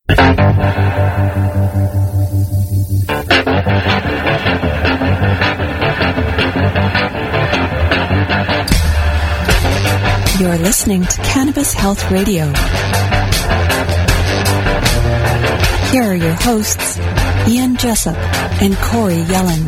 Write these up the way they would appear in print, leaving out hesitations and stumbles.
You're listening to Cannabis Health Radio. Here are your hosts, Ian Jessup and Corey Yelland.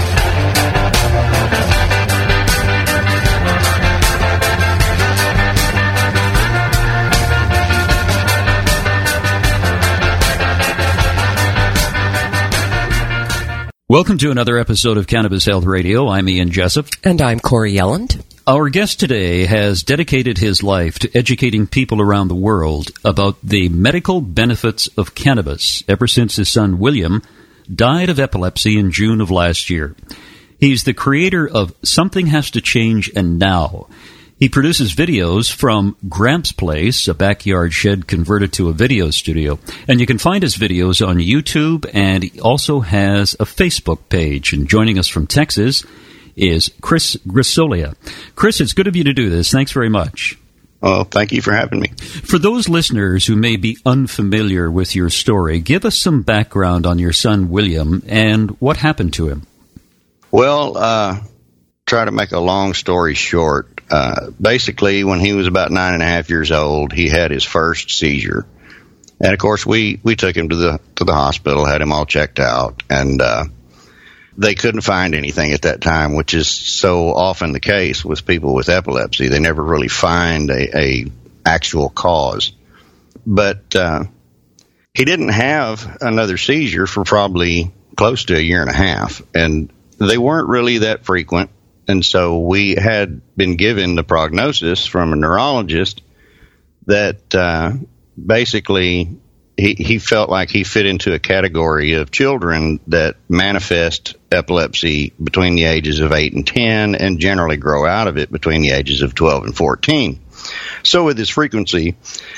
Welcome to another episode of Cannabis Health Radio. I'm Ian Jessup. And I'm Corey Yelland. Our guest today has dedicated his life to educating people around the world about the medical benefits of cannabis ever since his son William died of epilepsy in June of last year. He's the creator of Something Has to Change and Now. He produces videos from Gramps' Place, a backyard shed converted to a video studio. And you can find his videos on YouTube, and he also has a Facebook page. And joining us from Texas is Chris Grisolia. Chris, it's good of you to do this. Thanks very much. Well, thank you for having me. For those listeners who may be unfamiliar with your story, give us some background on your son William and what happened to him. Well, try to make a long story short. Basically, when he was about 9.5 years old, he had his first seizure. And, of course, we took him to the hospital, had him all checked out, and they couldn't find anything at that time, which is so often the case with people with epilepsy. They never really find a actual cause. But he didn't have another seizure for probably close to 1.5 years, and they weren't really that frequent. And so we had been given the prognosis from a neurologist that basically he felt like he fit into a category of children that manifest epilepsy between the ages of 8 and 10 and generally grow out of it between the ages of 12 and 14. So with his frequency,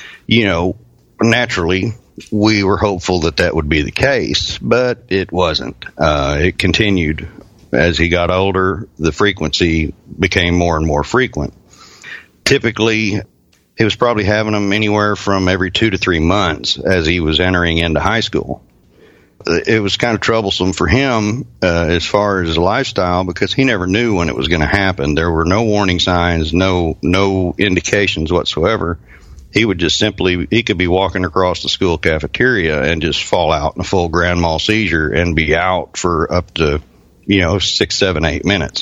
naturally, we were hopeful that would be the case, but it wasn't. It continued. As he got older, the frequency became more and more frequent. Typically, he was probably having them anywhere from every 2 to 3 months as he was entering into high school. It was kind of troublesome for him as far as his lifestyle because he never knew when it was going to happen. There were no warning signs, no indications whatsoever. He would just he could be walking across the school cafeteria and just fall out in a full grand mal seizure and be out for up to 6, 7, 8 minutes.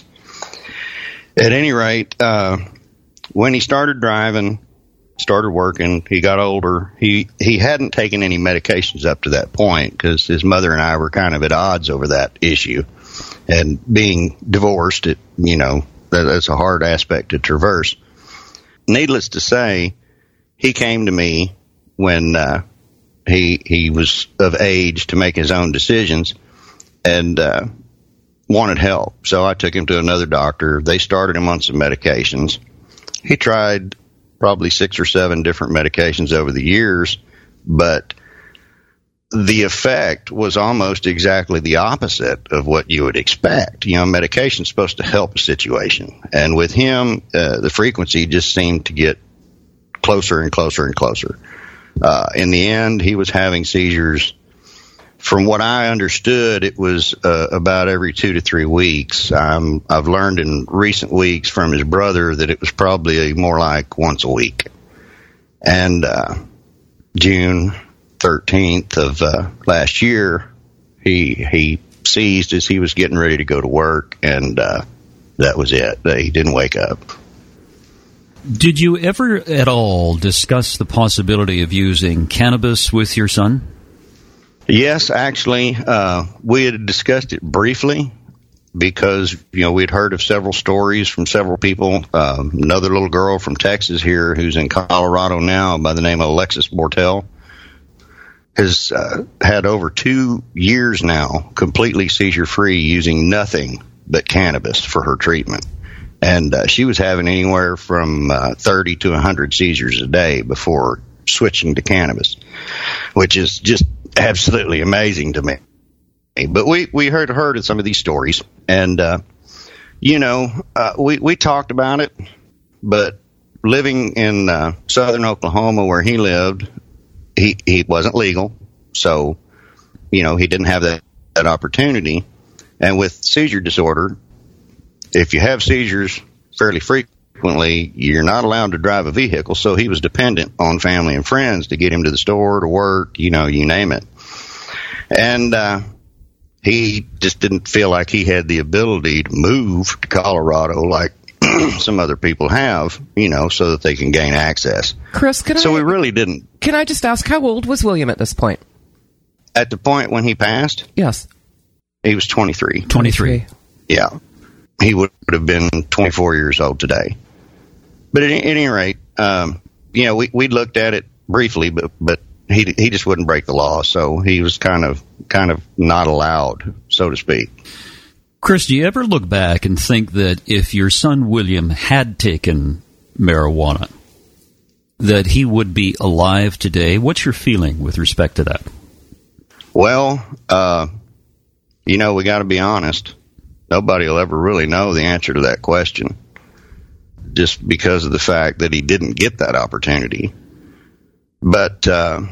At any rate, when he started driving, started working, he got older. He hadn't taken any medications up to that point because his mother and I were kind of at odds over that issue. And being divorced, that's a hard aspect to traverse. Needless to say, he came to me when he was of age to make his own decisions and wanted help. So I took him to another doctor. They started him on some medications. He tried probably 6 or 7 different medications over the years, but the effect was almost exactly the opposite of what you would expect. Medication's supposed to help a situation. And with him, the frequency just seemed to get closer and closer and closer. In the end, he was having seizures. From what I understood, it was about every 2 to 3 weeks. I've learned in recent weeks from his brother that it was probably more like once a week. And June 13th of last year, he seized as he was getting ready to go to work, and that was it. He didn't wake up. Did you ever at all discuss the possibility of using cannabis with your son? Yes, actually, we had discussed it briefly because, we'd heard of several stories from several people. Another little girl from Texas here who's in Colorado now by the name of Alexis Bortel has had over 2 years now completely seizure-free using nothing but cannabis for her treatment. And she was having anywhere from 30 to 100 seizures a day before switching to cannabis, which is just absolutely amazing to me. But we heard of some of these stories, and we talked about it. But living in southern Oklahoma, where he lived, he wasn't legal. So, he didn't have that opportunity. And with seizure disorder, if you have seizures fairly frequently, you're not allowed to drive a vehicle. So he was dependent on family and friends to get him to the store, to work, you name it. And he just didn't feel like he had the ability to move to Colorado like some other people have, so that they can gain access. Chris, we really didn't. Can I just ask, how old was William at this point? At the point when he passed? Yes. He was 23. 23. Yeah. He would have been 24 years old today. But at any rate, we looked at it briefly, but he just wouldn't break the law, so he was kind of not allowed, so to speak. Chris, do you ever look back and think that if your son William had taken marijuana, that he would be alive today? What's your feeling with respect to that? Well, we got to be honest. Nobody will ever really know the answer to that question, just because of the fact that he didn't get that opportunity. But the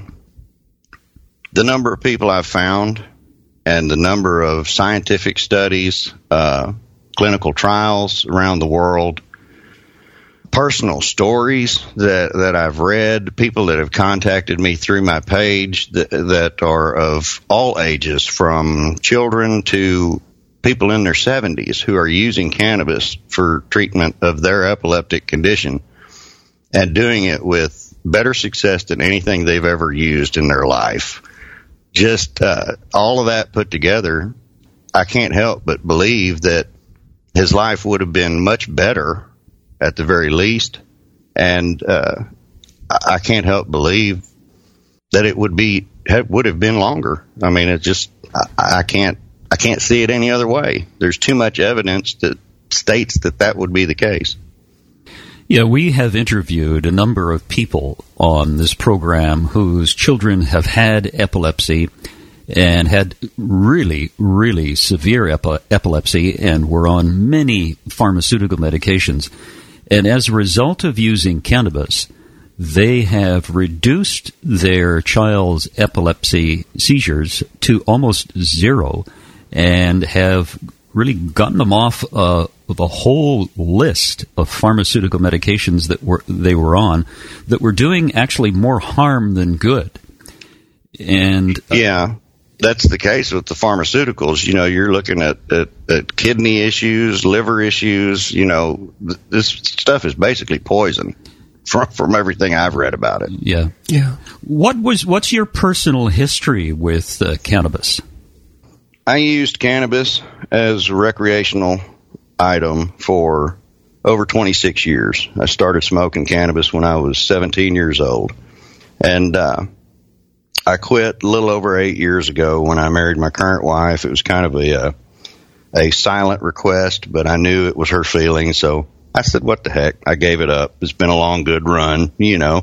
number of people I've found and the number of scientific studies, clinical trials around the world, personal stories that I've read, people that have contacted me through my page that are of all ages, from children to people in their 70s who are using cannabis for treatment of their epileptic condition and doing it with better success than anything they've ever used in their life. Just all of that put together, I can't help but believe that his life would have been much better at the very least, and I can't help believe that it would have been longer. I mean, it's just I can't see it any other way. There's too much evidence that states that would be the case. Yeah, we have interviewed a number of people on this program whose children have had epilepsy and had really, really severe epilepsy and were on many pharmaceutical medications. And as a result of using cannabis, they have reduced their child's epilepsy seizures to almost zero and have really gotten them off of a whole list of pharmaceutical medications that they were on that were doing actually more harm than good. And yeah, that's the case with the pharmaceuticals. You're looking at kidney issues, liver issues. This stuff is basically poison from everything I've read about it. Yeah. What's your personal history with cannabis? I used cannabis as a recreational item for over 26 years. I started smoking cannabis when I was 17 years old. And I quit a little over 8 years ago when I married my current wife. It was kind of a silent request, but I knew it was her feeling, so I said, what the heck? I gave it up. It's been a long, good run,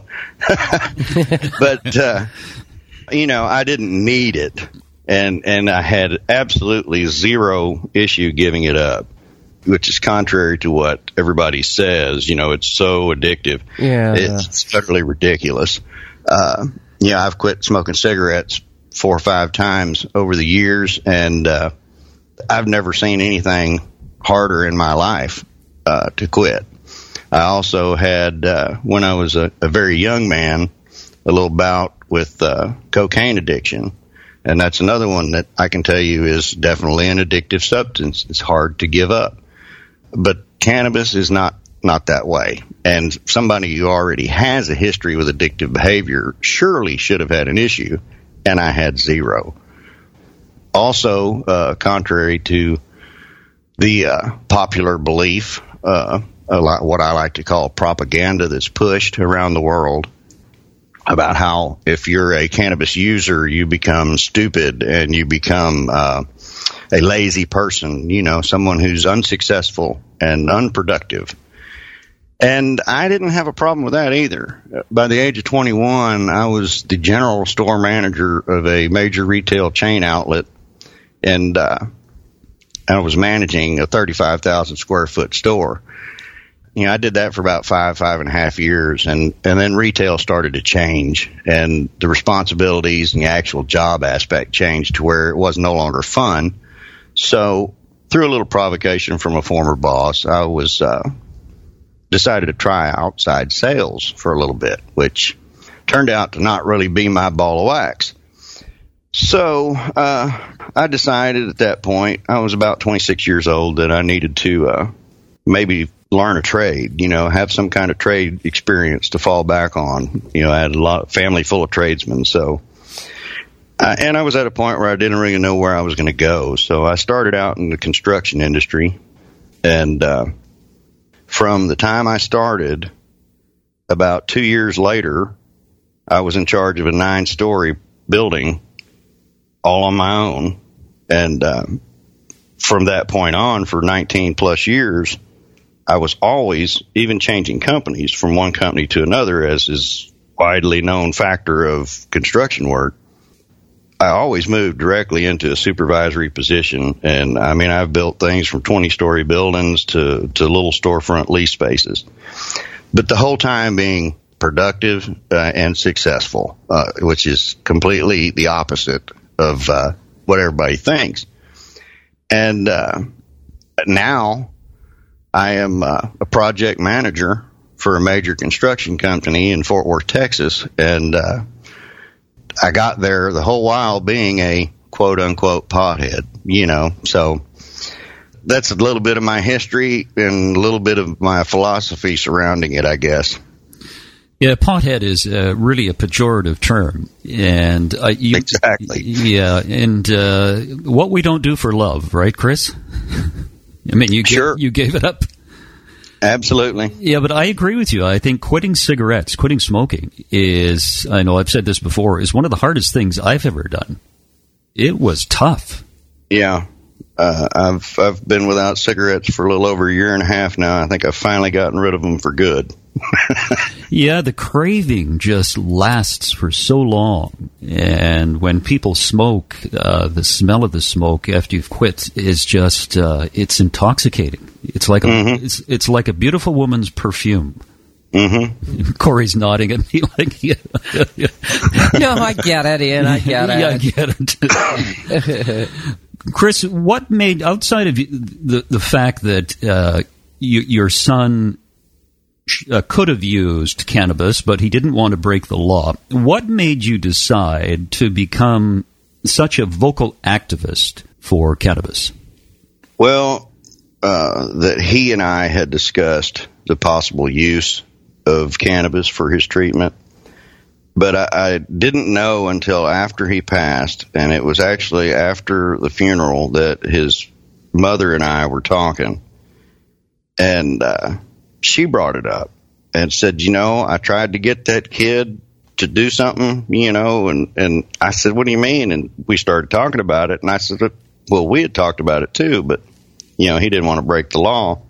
But, I didn't need it. And I had absolutely zero issue giving it up, which is contrary to what everybody says. It's so addictive. Yeah. It's utterly ridiculous. I've quit smoking cigarettes 4 or 5 times over the years, and I've never seen anything harder in my life to quit. I also had, when I was a very young man, a little bout with cocaine addiction. And that's another one that I can tell you is definitely an addictive substance. It's hard to give up. But cannabis is not that way. And somebody who already has a history with addictive behavior surely should have had an issue, and I had zero. Also, contrary to the popular belief, what I like to call propaganda that's pushed around the world, about how if you're a cannabis user, you become stupid and you become a lazy person, someone who's unsuccessful and unproductive. And I didn't have a problem with that either. By the age of 21, I was the general store manager of a major retail chain outlet, and I was managing a 35,000 square foot store. I did that for about 5.5 years, and then retail started to change, and the responsibilities and the actual job aspect changed to where it was no longer fun. So through a little provocation from a former boss, I was decided to try outside sales for a little bit, which turned out to not really be my ball of wax. So I decided at that point, I was about 26 years old, that I needed to maybe learn a trade, have some kind of trade experience to fall back on. I had a lot of family full of tradesmen. So, and I was at a point where I didn't really know where I was going to go. So I started out in the construction industry. And from the time I started, about 2 years later, I was in charge of a 9-story building all on my own. And from that point on, for 19 plus years, I was always even changing companies from one company to another, as is widely known factor of construction work. I always moved directly into a supervisory position. And I mean, I've built things from 20-story buildings to little storefront lease spaces, but the whole time being productive and successful, which is completely the opposite of what everybody thinks. And now I am a project manager for a major construction company in Fort Worth, Texas. And I got there the whole while being a quote-unquote pothead, So that's a little bit of my history and a little bit of my philosophy surrounding it, I guess. Yeah, pothead is really a pejorative term, and exactly. Yeah, and what we don't do for love, right, Chris? I mean, you gave it up. Absolutely. Yeah, but I agree with you. I think quitting smoking is, I know I've said this before, is one of the hardest things I've ever done. It was tough. Yeah. I've been without cigarettes for a little over a year and a half now. I think I've finally gotten rid of them for good. Yeah, the craving just lasts for so long. And when people smoke, the smell of the smoke after you've quit is just, it's intoxicating. It's like it's like a beautiful woman's perfume. Mm-hmm. Corey's nodding at me like, yeah. No, I get it, Ian. I get it. Yeah, I get it. Chris, what made, outside of the fact that your son could have used cannabis, but he didn't want to break the law, what made you decide to become such a vocal activist for cannabis? Well, that he and I had discussed the possible use of cannabis for his treatment, but I didn't know until after he passed, and it was actually after the funeral that his mother and I were talking, and she brought it up and said, I tried to get that kid to do something, and I said, what do you mean? And we started talking about it, and I said, well, we had talked about it too, but he didn't want to break the law.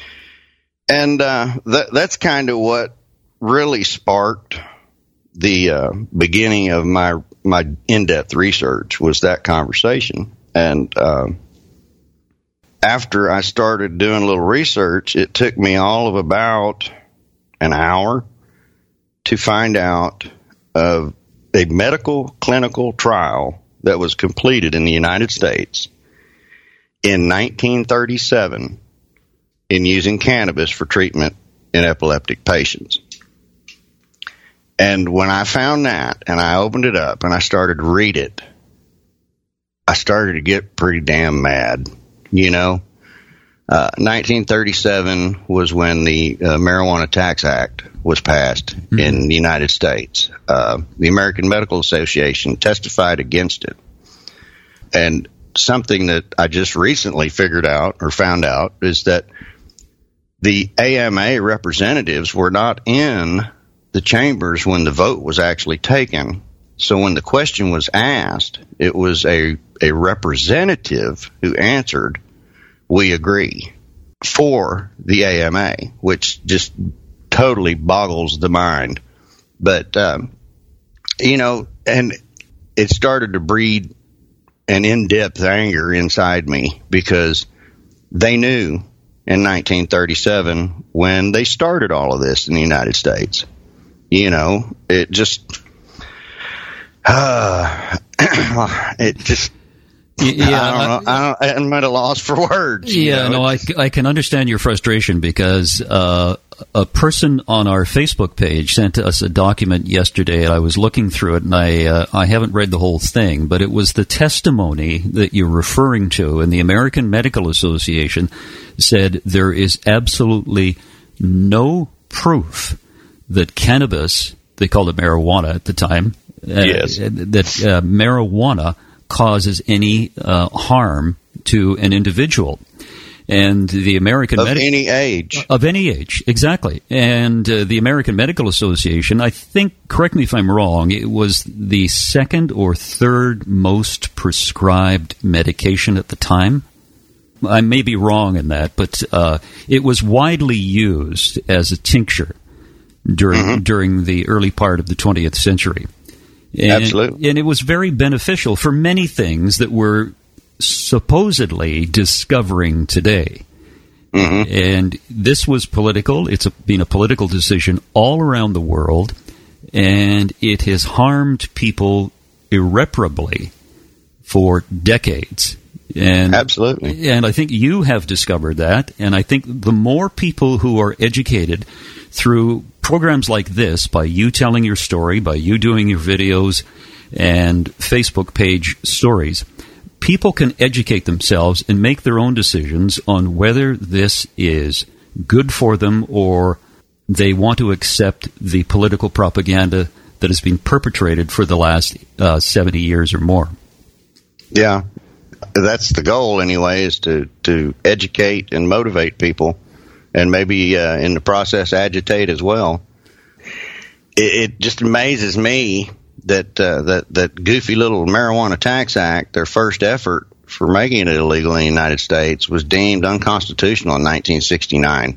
And that's kind of what really sparked the beginning of my in-depth research, was that conversation. And after I started doing a little research, it took me all of about an hour to find out of a medical clinical trial that was completed in the United States in 1937 in using cannabis for treatment in epileptic patients. And when I found that and I opened it up and I started to read it, I started to get pretty damn mad. 1937 was when the Marijuana Tax Act was passed in the United States. The American Medical Association testified against it. And something that I just recently found out is that the AMA representatives were not in the chambers when the vote was actually taken. So when the question was asked, it was a representative who answered, "We agree," for the AMA, which just totally boggles the mind. But, and it started to breed an in-depth anger inside me, because they knew in 1937 when they started all of this in the United States. You know, it just, Yeah, I'm at a loss for words. Yeah, no, I can understand your frustration because a person on our Facebook page sent us a document yesterday, and I was looking through it, and I haven't read the whole thing, but it was the testimony that you're referring to, and the American Medical Association said there is absolutely no proof that cannabis, they called it marijuana at the time, yes, that marijuana causes any harm to an individual. And the American any age. Of any age, exactly. And the American Medical Association, I think, correct me if I'm wrong, it was the second or third most prescribed medication at the time. I may be wrong in that, but it was widely used as a tincture during the early part of the 20th century. Absolutely. And it was very beneficial for many things that we're supposedly discovering today. And this was political. It's been a political decision all around the world, and it has harmed people irreparably for decades. And, absolutely. And I think you have discovered that, and I think the more people who are educated through programs like this, by you telling your story, by you doing your videos and Facebook page stories, people can educate themselves and make their own decisions on whether this is good for them or they want to accept the political propaganda that has been perpetrated for the last 70 years or more. Yeah, that's the goal anyway, is to educate and motivate people, and maybe in the process agitate as well. It just amazes me that that goofy little Marijuana Tax Act, their first effort for making it illegal in the United States, was deemed unconstitutional in 1969.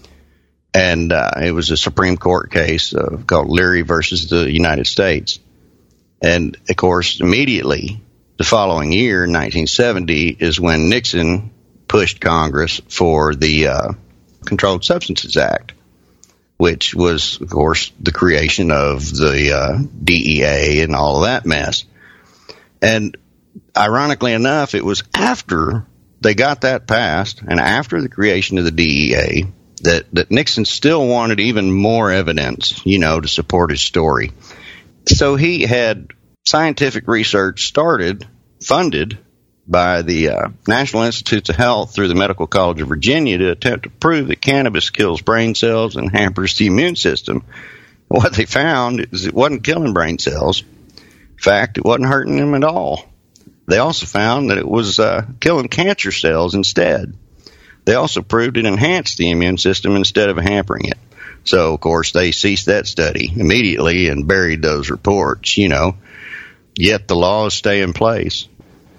And it was a Supreme Court case called Leary versus the United States. And, of course, immediately the following year, 1970, is when Nixon pushed Congress for the Controlled Substances Act, which was, of course, the creation of the DEA and all of that mess. And ironically enough, it was after they got that passed and after the creation of the DEA that Nixon still wanted even more evidence, to support his story. So he had scientific research started, funded by the National Institutes of Health through the Medical College of Virginia to attempt to prove that cannabis kills brain cells and hampers the immune system. What they found is it wasn't killing brain cells. In fact, it wasn't hurting them at all. They also found that it was killing cancer cells instead. They also proved it enhanced the immune system instead of hampering it. So, of course, they ceased that study immediately and buried those reports, Yet the laws stay in place.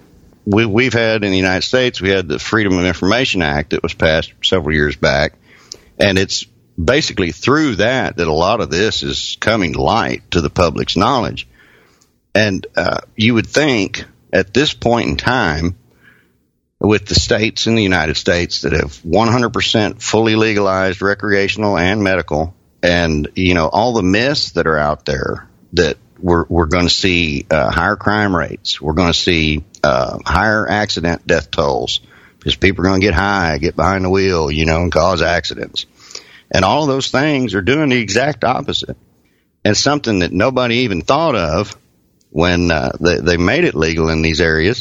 We've had in the United States, we had the Freedom of Information Act that was passed several years back, and it's basically through that a lot of this is coming to light to the public's knowledge. And you would think at this point in time, with the states in the United States that have 100% fully legalized recreational and medical, and all the myths that are out there, that we're going to see higher crime rates. We're going to see higher accident death tolls because people are going to get high, get behind the wheel, and cause accidents. And all of those things are doing the exact opposite. And something that nobody even thought of when they made it legal in these areas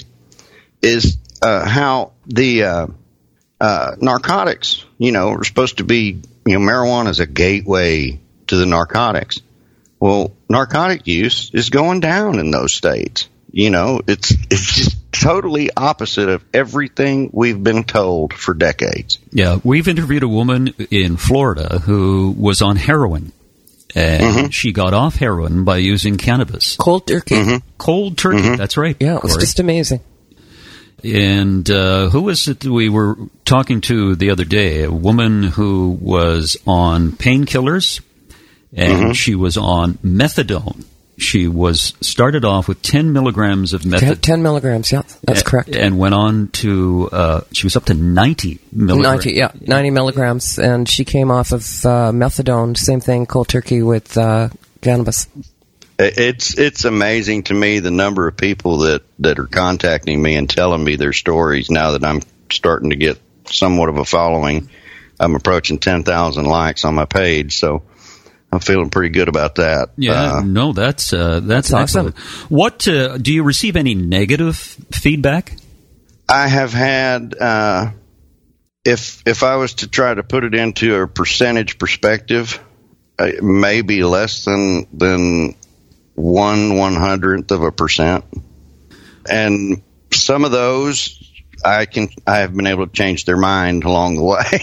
is how the narcotics, are supposed to be, marijuana is a gateway to the narcotics. Well, narcotic use is going down in those states. It's just totally opposite of everything we've been told for decades. Yeah, we've interviewed a woman in Florida who was on heroin, and she got off heroin by using cannabis. Cold turkey. Cold turkey, that's right. Yeah, it was just amazing. And who was it we were talking to the other day? A woman who was on painkillers, and she was on methadone. she was started off with 10 milligrams of methadone. 10 milligrams, yeah, that's correct. And went on to, she was up to 90 milligrams. 90 milligrams. And she came off of methadone, same thing, cold turkey with cannabis. It's amazing to me the number of people that are contacting me and telling me their stories now that I'm starting to get somewhat of a following. I'm approaching 10,000 likes on my page, so I'm feeling pretty good about that. Yeah, no, that's awesome. What do you receive any negative feedback? I have had, if I was to try to put it into a percentage perspective, maybe less than 1/100%, and some of those I have been able to change their mind along the way.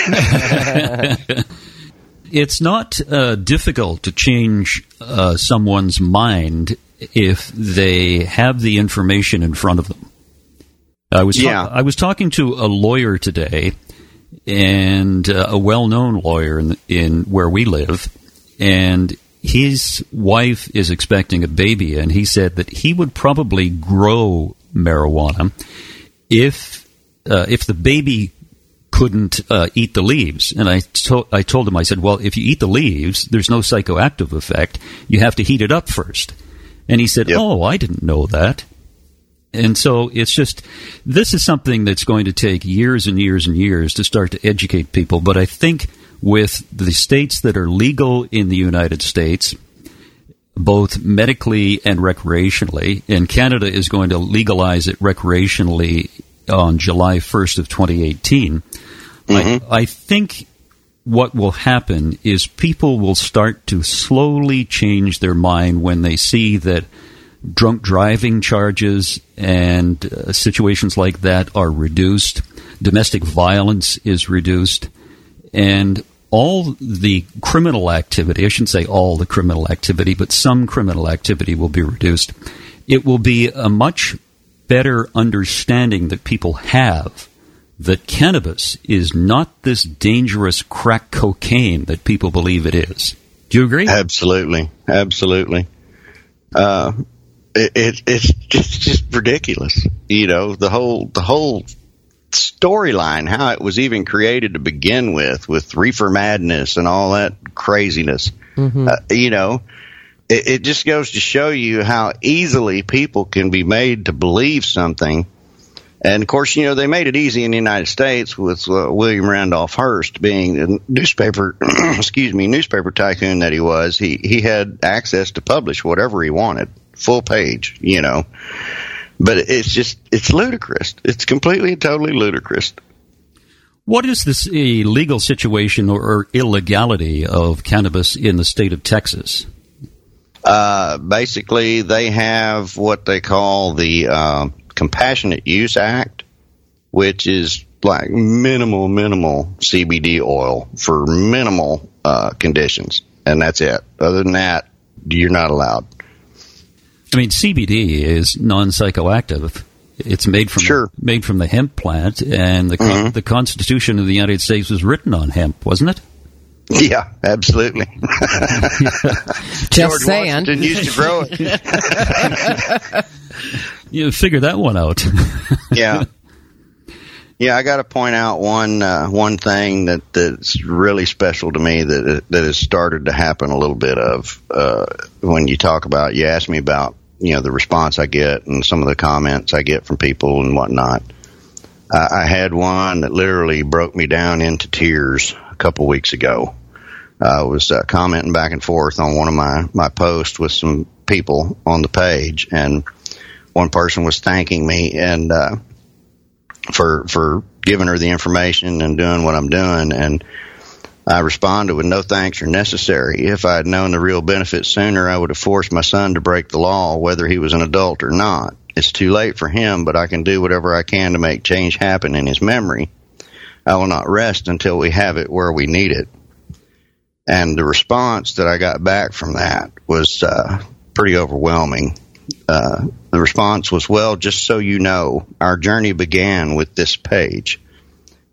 It's not difficult to change someone's mind if they have the information in front of them. I was talking to a lawyer today, and a well-known lawyer in where we live, and his wife is expecting a baby, and he said that he would probably grow marijuana if the baby couldn't eat the leaves. And I told him, I said, well, if you eat the leaves, there's no psychoactive effect. You have to heat it up first. And he said, Oh, I didn't know that. And so it's just, this is something that's going to take years and years and years to start to educate people. But I think with the states that are legal in the United States, both medically and recreationally, and Canada is going to legalize it recreationally on July 1st of 2018, I think what will happen is people will start to slowly change their mind when they see that drunk driving charges and situations like that are reduced, domestic violence is reduced, and all the criminal activity, I shouldn't say all the criminal activity, but some criminal activity will be reduced. It will be a much better understanding that people have that cannabis is not this dangerous crack cocaine that people believe it is. Do you agree? Absolutely. It's just ridiculous. You know, the whole storyline, how it was even created to begin with reefer madness and all that craziness. You know, it just goes to show you how easily people can be made to believe something. And of course, you know, they made it easy in the United States with William Randolph Hearst being a newspaper tycoon that he was. He had access to publish whatever he wanted, full page, you know. But it's ludicrous. It's completely and totally ludicrous. What is this illegal situation or illegality of cannabis in the state of Texas? Basically, they have what they call the Compassionate Use Act, which is like minimal CBD oil for minimal conditions. And that's it. Other than that, you're not allowed. I mean, CBD is non-psychoactive. It's made from the hemp plant, and the Constitution of the United States was written on hemp, wasn't it? Yeah, absolutely. Just saying. Washington used to grow it. You figure that one out. Yeah. I got to point out one thing that's really special to me that has started to happen a little bit of when you talk about. You asked me about, you know, the response I get and some of the comments I get from people and whatnot. I had one that literally broke me down into tears a couple weeks ago. I was commenting back and forth on one of my posts with some people on the page, and one person was thanking me and for giving her the information and doing what I'm doing, and I responded with no thanks are necessary. If I had known the real benefits sooner, I would have forced my son to break the law, whether he was an adult or not. It's too late for him, but I can do whatever I can to make change happen in his memory. I will not rest until we have it where we need it. And the response that I got back from that was pretty overwhelming. The response was, well, just so you know, our journey began with this page.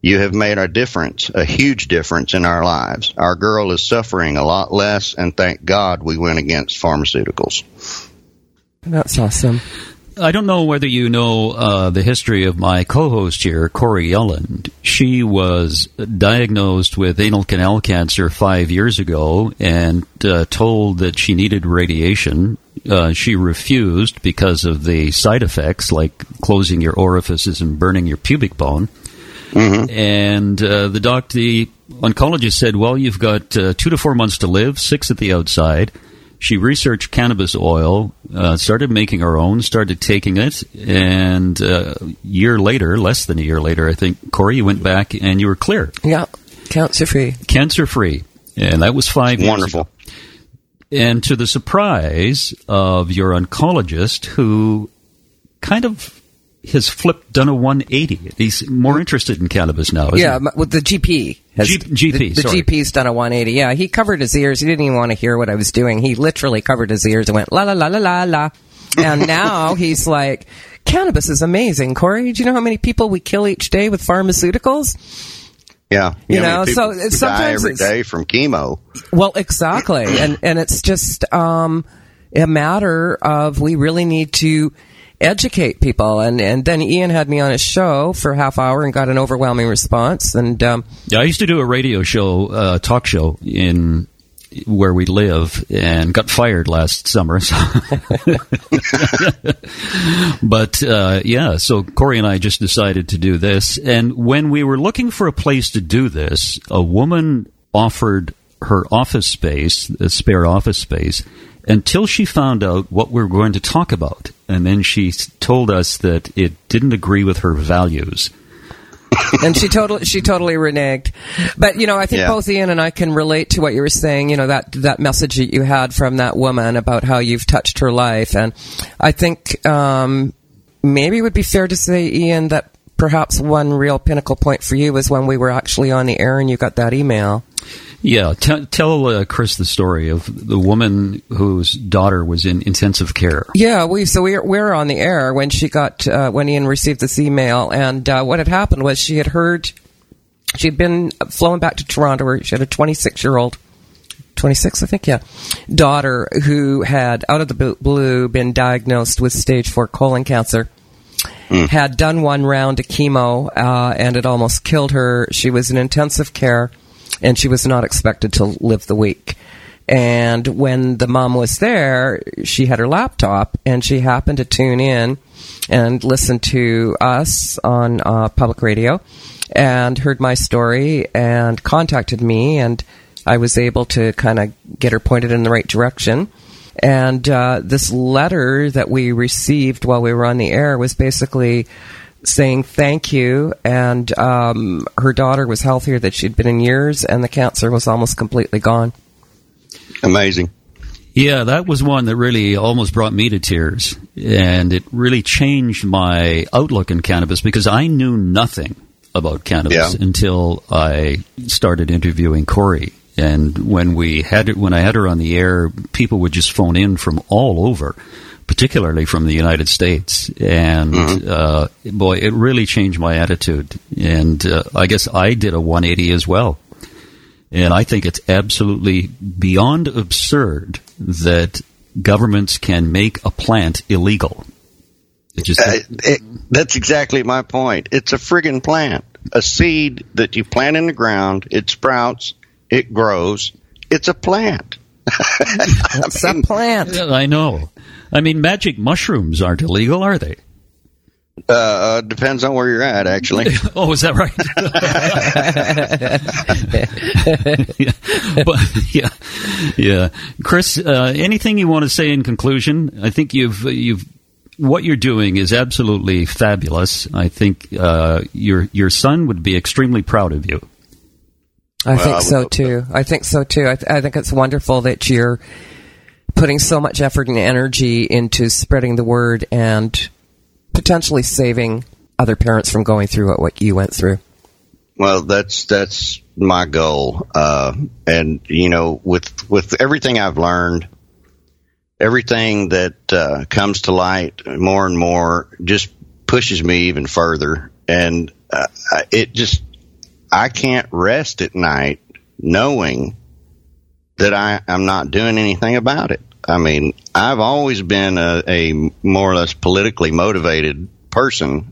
You have made a huge difference in our lives. Our girl is suffering a lot less, and thank God we went against pharmaceuticals. That's awesome. I don't know whether you know the history of my co-host here, Corey Yelland. She was diagnosed with anal canal cancer 5 years ago and told that she needed radiation. She refused because of the side effects, like closing your orifices and burning your pubic bone. Mm-hmm. And the oncologist said, well, you've got 2 to 4 months to live, 6 at the outside. She researched cannabis oil, started making her own, started taking it, and year later, less than a year later, I think, Corey, you went back and you were clear. Yeah, cancer-free. Cancer-free. And that was 5 years Wonderful. ago. And to the surprise of your oncologist, who kind of has done a 180. He's more interested in cannabis now, isn't he? With the GP. GP, the sorry. GP's done a 180. Yeah, he covered his ears. He didn't even want to hear what I was doing. He literally covered his ears and went, la, la, la, la, la, la. And now he's like, cannabis is amazing, Corey. Do you know how many people we kill each day with pharmaceuticals? Yeah. You know, so it's sometimes every day from chemo. Well, exactly. And it's just a matter of we really need to educate people. And then Ian had me on his show for a half hour and got an overwhelming response. And yeah, I used to do a radio show, talk show in where we live, and got fired last summer. So. But so Corey and I just decided to do this. And when we were looking for a place to do this, a woman offered her office space, a spare office space, until she found out what we were going to talk about. And then she told us that it didn't agree with her values. And she totally reneged. But, you know, I think both Ian and I can relate to what you were saying, you know, that message that you had from that woman about how you've touched her life. And I think maybe it would be fair to say, Ian, that perhaps one real pinnacle point for you was when we were actually on the air and you got that email. Yeah, tell Chris the story of the woman whose daughter was in intensive care. Yeah, we're on the air when when Ian received this email, and what had happened was she'd been flown back to Toronto, where she had a 26-year-old, 26, I think, daughter who had out of the blue been diagnosed with stage 4 colon cancer. Had done one round of chemo, and it almost killed her. She was in intensive care, and she was not expected to live the week. And when the mom was there, she had her laptop, and she happened to tune in and listen to us on public radio and heard my story and contacted me, and I was able to kind of get her pointed in the right direction. And this letter that we received while we were on the air was basically saying thank you, and her daughter was healthier than she'd been in years, and the cancer was almost completely gone. Amazing. Yeah, that was one that really almost brought me to tears, and it really changed my outlook in cannabis, because I knew nothing about cannabis until I started interviewing Corey. And when I had her on the air, people would just phone in from all over, particularly from the United States. And, boy, it really changed my attitude. And I guess I did a 180 as well. And I think it's absolutely beyond absurd that governments can make a plant illegal. That's exactly my point. It's a friggin' plant. A seed that you plant in the ground, it sprouts, it grows. It's a plant. It's a plant. I know. I mean, magic mushrooms aren't illegal, are they? Depends on where you're at, actually. Oh, is that right? Yeah. Chris, anything you want to say in conclusion? I think what you're doing is absolutely fabulous. I think your son would be extremely proud of you. I think so too. I think it's wonderful that you're putting so much effort and energy into spreading the word and potentially saving other parents from going through what you went through. Well, that's my goal. And you know, with everything I've learned, everything that comes to light more and more just pushes me even further. And I can't rest at night knowing that I'm not doing anything about it. I mean, I've always been a more or less politically motivated person,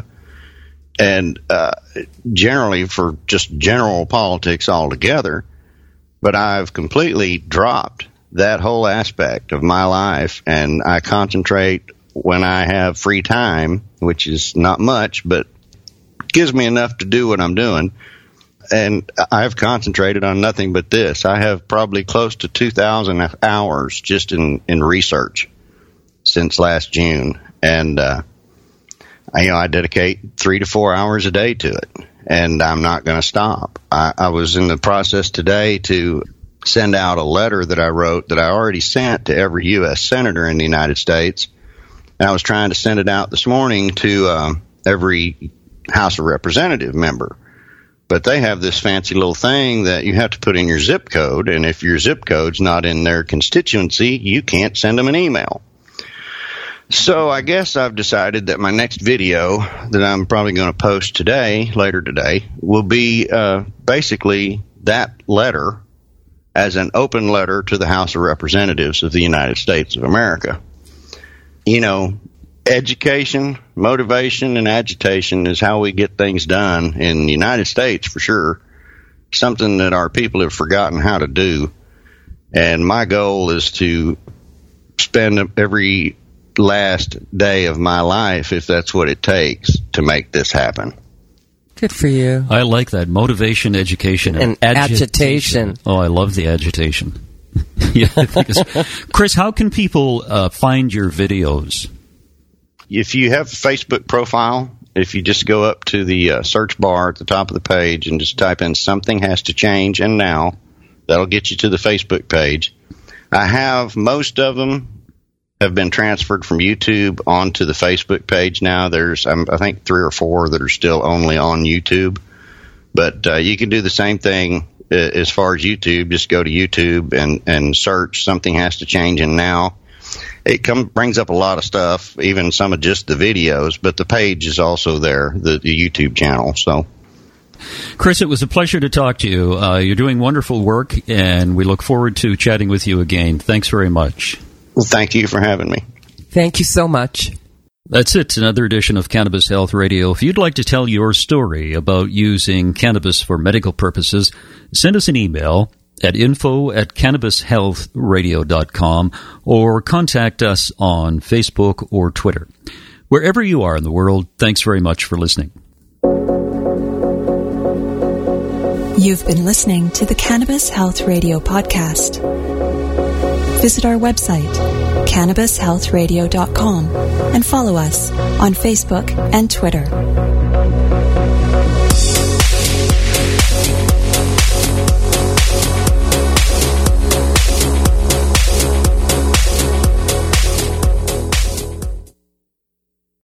and generally for just general politics altogether, but I've completely dropped that whole aspect of my life, and I concentrate when I have free time, which is not much, but gives me enough to do what I'm doing. And I've concentrated on nothing but this. I have probably close to 2,000 hours just in research since last June. And, I dedicate 3 to 4 hours a day to it. And I'm not going to stop. I was in the process today to send out a letter that I wrote that I already sent to every U.S. senator in the United States. And I was trying to send it out this morning to every House of Representative member. But they have this fancy little thing that you have to put in your zip code, and if your zip code's not in their constituency, you can't send them an email. So I guess I've decided that my next video that I'm probably going to post later today, will be basically that letter as an open letter to the House of Representatives of the United States of America. You know, education, motivation, and agitation is how we get things done in the United States, for sure. Something that our people have forgotten how to do. And my goal is to spend every last day of my life, if that's what it takes, to make this happen. Good for you. I like that. Motivation, education, and agitation. Oh, I love the agitation. Yeah, Chris, how can people find your videos? If you have a Facebook profile, if you just go up to the search bar at the top of the page and just type in "Something Has to Change and Now," that'll get you to the Facebook page. I have most of them have been transferred from YouTube onto the Facebook page now. There's, I think, 3 or 4 that are still only on YouTube. But you can do the same thing as far as YouTube. Just go to YouTube and search "Something Has to Change and Now." It brings up a lot of stuff, even some of just the videos, but the page is also there, the YouTube channel. So, Chris, it was a pleasure to talk to you. You're doing wonderful work, and we look forward to chatting with you again. Thanks very much. Well, thank you for having me. Thank you so much. That's it, another edition of Cannabis Health Radio. If you'd like to tell your story about using cannabis for medical purposes, send us an email at info@cannabishealthradio.com or contact us on Facebook or Twitter. Wherever you are in the world, thanks very much for listening. You've been listening to the Cannabis Health Radio podcast. Visit our website, cannabishealthradio.com, and follow us on Facebook and Twitter.